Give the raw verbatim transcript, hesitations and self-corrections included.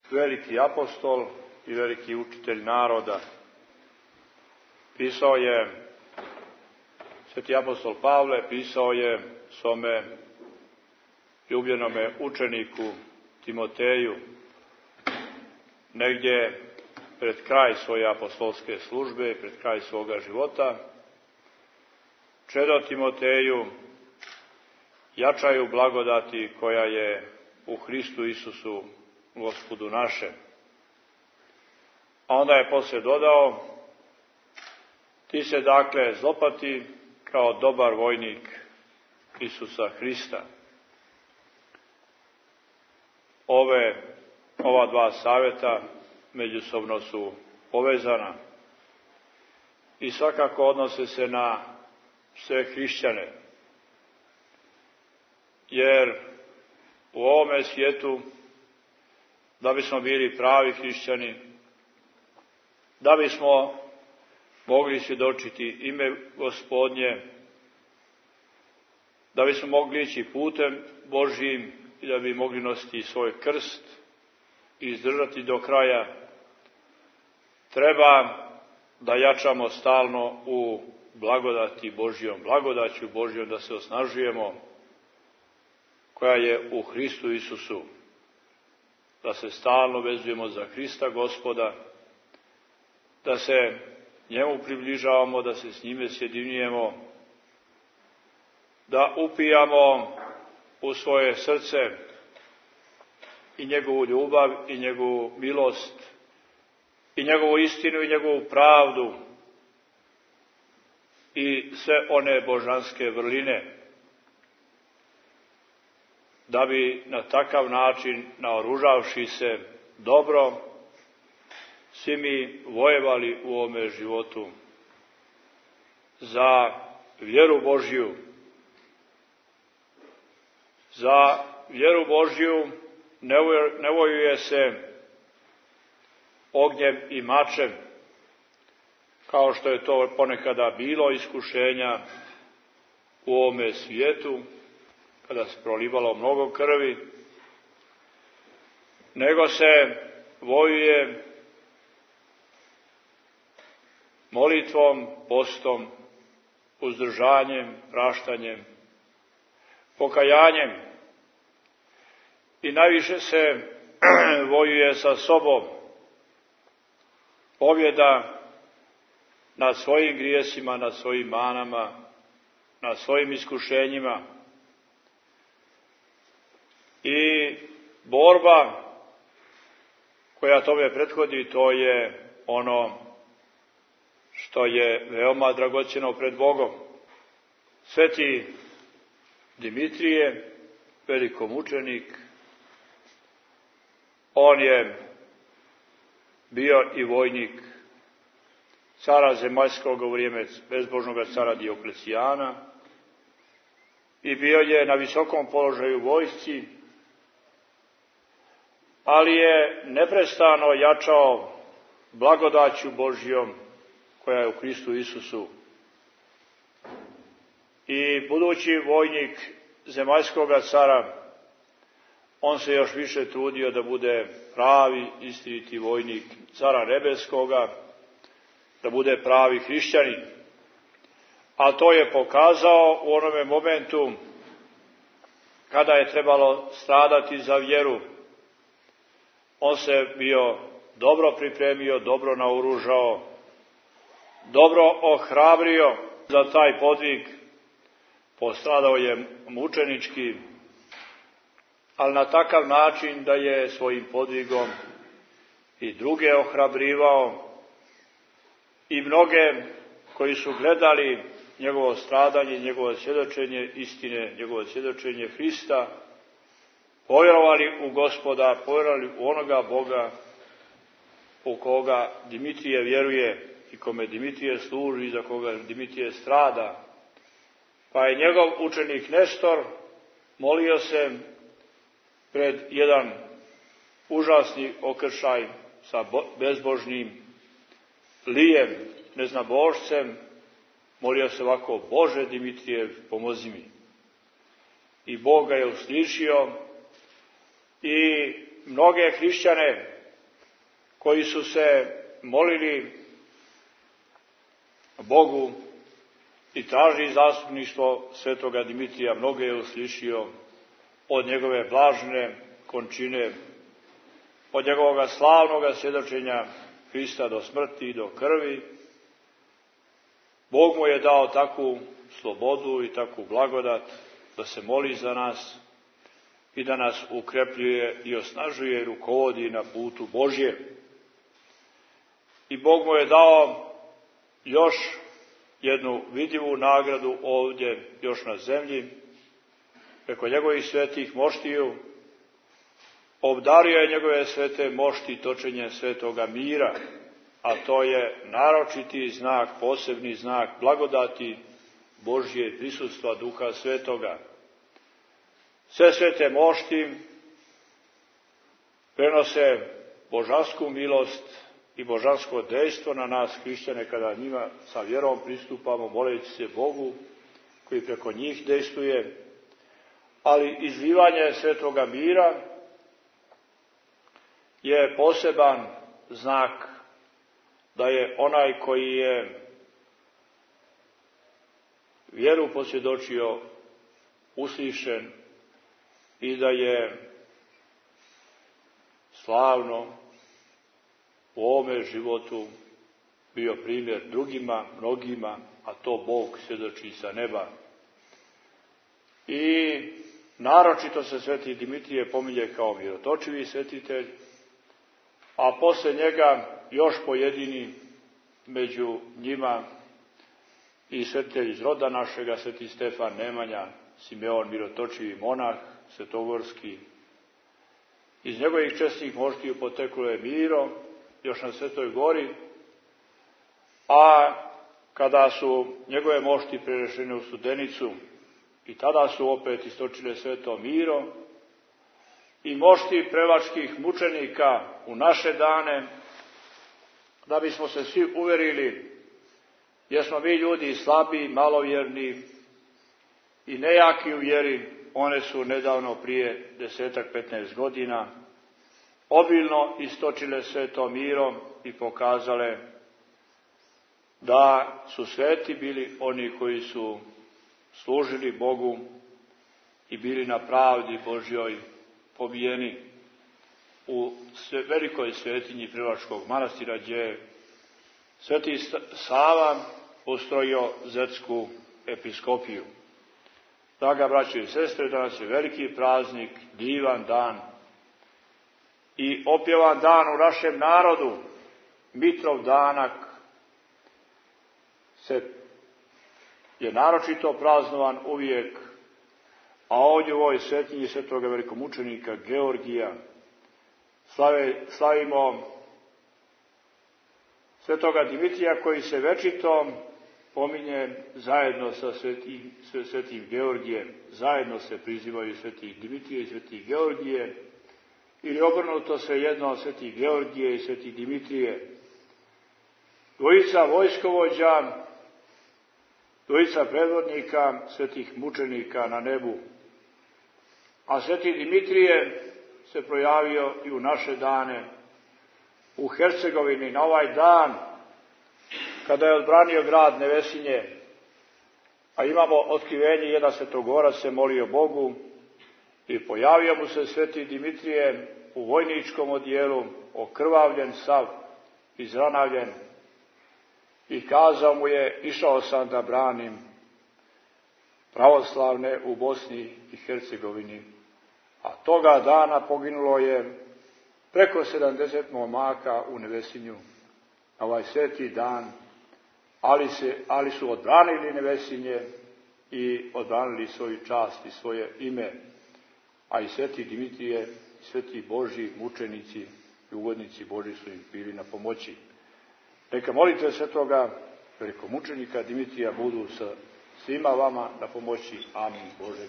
veliki apostol i veliki učitelj naroda. Pisao je, sveti apostol Pavle, pisao je svome ljubljenome učeniku Timoteju, negdje pred kraj svoje apostolske službe, pred kraj svoga života. Čedo Timoteju, jačaju blagodati koja je u Hristu Isusu, Gospodu našem. A onda je poslije dodao, ti se dakle zopati kao dobar vojnik Isusa Hrista. Ove, ova dva savjeta međusobno su povezana i svakako odnose se na sve hrišćane. Jer u ovome svijetu, da bismo bili pravi hrišćani, da bismo mogli svjedočiti ime Gospodnje, da bismo mogli ići putem Božjim i da bi mogli nositi svoj krst i izdržati do kraja, treba da jačamo stalno u blagodati Božjom, blagodaću Božjom, da se osnažujemo, koja je u Hristu Isusu, da se stalno vezujemo za Hrista Gospoda, da se njemu približavamo, da se s njime sjedinjujemo, da upijamo u svoje srce i njegovu ljubav i njegovu milost i njegovu istinu i njegovu pravdu i sve one božanske vrline, da bi na takav način, naoružavši se dobro, svi mi vojevali u ovome životu za vjeru Božju. Za vjeru Božju ne vojuje se ognjem i mačem, kao što je to ponekada bilo iskušenja u ovome svijetu, kada se prolivalo mnogo krvi, nego se vojuje molitvom, postom, uzdržanjem, praštanjem, pokajanjem i najviše se vojuje sa sobom. Pobjeda nad svojim grijesima, nad svojim manama, nad svojim iskušenjima i borba koja tome prethodi, to je ono što je veoma dragocjeno pred Bogom. Sveti Dimitrije, velikomučenik, on je bio i vojnik cara zemaljskog u vrijeme bezbožnog cara Dioklecijana i bio je na visokom položaju u vojsci, ali je neprestano jačao blagodaću Božjom koja je u Hristu Isusu. I budući vojnik zemaljskoga cara, on se još više trudio da bude pravi, istiniti vojnik cara nebeskoga, da bude pravi hrišćanin. A to je pokazao u onome momentu kada je trebalo stradati za vjeru. On se bio dobro pripremio, dobro naoružao, dobro ohrabrio za taj podvig. Postradao je mučenički, ali na takav način da je svojim podvigom i druge ohrabrivao i mnoge koji su gledali njegovo stradanje, njegovo svjedočenje istine, njegovo svjedočenje Hrista, povjerovali u Gospoda, povjerovali u onoga Boga u koga Dimitrije vjeruje i kome Dimitrije služi, za koga Dimitrije strada. Pa je njegov učenik Nestor molio se pred jedan užasni okršaj sa bezbožnim lijem, neznabošcem, molio se ovako: Bože Dimitrijev, pomozi mi. I Bog ga je uslišio i mnoge hrišćane koji su se molili Bogu i tražili zastupništvo svetoga Dimitrija, mnoge je uslišio od njegove blažene končine, od njegovog slavnog svjedočenja Hrista do smrti i do krvi. Bog mu je dao takvu slobodu i takvu blagodat da se moli za nas i da nas ukrepljuje i osnažuje i rukovodi na putu Božjem. I Bog mu je dao još jednu vidljivu nagradu ovdje, još na zemlji, preko njegovih svetih moštiju, obdario je njegove svete mošti točenjem svetoga mira, a to je naročiti znak, posebni znak blagodati Božje prisustva Duha Svetoga. Sve svete mošti prenose božansku milost i božansko dejstvo na nas, hrišćane, kada njima sa vjerom pristupamo, moleći se Bogu koji preko njih dejstvuje, ali izlivanje svetoga mira je poseban znak da je onaj koji je vjeru posvjedočio uslišen i da je slavno u ovome životu bio primjer drugima, mnogima, a to Bog svjedoči sa neba. I naročito se sveti Dimitrije pominje kao mirotočivi svetitelj, a posle njega još pojedini među njima i svetitelj iz roda našega, sveti Stefan Nemanja, Simeon mirotočivi monah, svetogorski. Iz njegovih čestnih moštiju poteklo je Miro, još na Svetoj gori, a kada su njegove mošti prerešene u Studenicu, i tada su opet istočile sveto Miro, i mošti prevačkih mučenika u naše dane, da bismo se svi uverili, jer smo mi ljudi slabi, malovjerni i nejaki u vjeri. One su nedavno, prije desetak, petnaest godina, obilno istočile sveto Miro i pokazale da su sveti bili oni koji su služili Bogu i bili na pravdi Božjoj pobijeni u velikoj svetinji Prevačkog manastira, gdje je sveti Sava ustrojio zetsku episkopiju. Draga braćo i sestre, danas je veliki praznik, divan dan i opjevan dan u našem narodu. Mitrov danak se je naročito praznovan uvijek, a ovdje u ovoj svetinji svetoga velikomučenika Georgija slave, slavimo svetoga Dimitrija, koji se večito pominje zajedno sa svetim, svetim Georgijem. Zajedno se prizivaju sveti Dimitrije i sveti Georgije, ili obrnuto se jedno sveti Georgije i sveti Dimitrije. Dvojica vojskovođa, dvojica predvodnika svetih mučenika na nebu. A sveti Dimitrije se projavio i u naše dane, u Hercegovini, na ovaj dan kada je odbranio grad Nevesinje, a imamo otkrivenje, jedan svetogorac se molio Bogu i pojavio mu se sveti Dimitrije u vojničkom odijelu, okrvavljen sav, izranavljen, i kazao mu je: išao sam da branim pravoslavne u Bosni i Hercegovini, a toga dana poginulo je preko sedamdeset momaka u Nevesinju, ovaj sveti dan, ali, se, ali su odbranili Nevesinje i odbranili svoju čast i svoje ime, a i sveti Dimitrije, sveti Božji mučenici i ugodnici Božji su im bili na pomoći. Neka molitve svetoga velikomučenika Dimitrija budu sa svima vama na pomoći. Amin. Bože.